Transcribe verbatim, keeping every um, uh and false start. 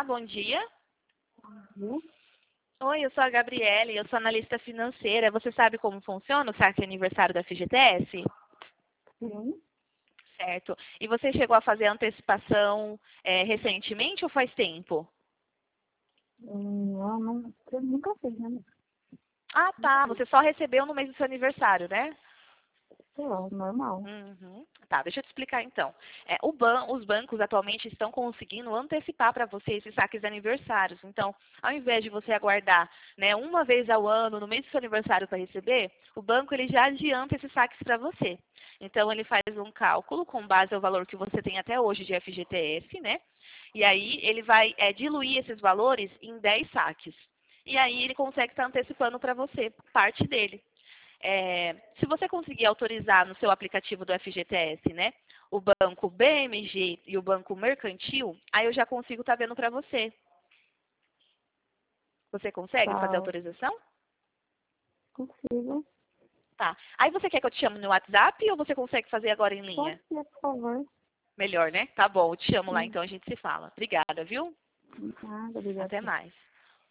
bom dia. Viu? Oi, eu sou a Gabriele, eu sou analista financeira. Você sabe como funciona o saque aniversário da F G T S? Sim. Certo. E você chegou a fazer a antecipação é, recentemente ou faz tempo? Hum, Não, não, eu nunca fiz, né? Ah, tá. Você só recebeu no mês do seu aniversário, né? Sei lá, normal. Uhum. Tá, deixa eu te explicar então. É, o ban os bancos atualmente estão conseguindo antecipar para você esses saques de aniversários. Então, ao invés de você aguardar, né, uma vez ao ano, no mês do seu aniversário para receber, o banco ele já adianta esses saques para você. Então, ele faz um cálculo com base ao valor que você tem até hoje de F G T S, né? E aí ele vai é, diluir esses valores em dez saques. E aí ele consegue estar antecipando para você parte dele. É, se você conseguir autorizar no seu aplicativo do F G T S, né, o banco B M G e o banco mercantil, aí eu já consigo estar vendo para você. Você consegue fazer Tá, autorização? consigo. Tá. Aí você quer que eu te chame no WhatsApp ou você consegue fazer agora em Pode linha? ser, por favor. Melhor, né? Tá bom, eu te chamo lá Sim. então, a gente se fala. Obrigada, viu? Nada, obrigada. Até mais.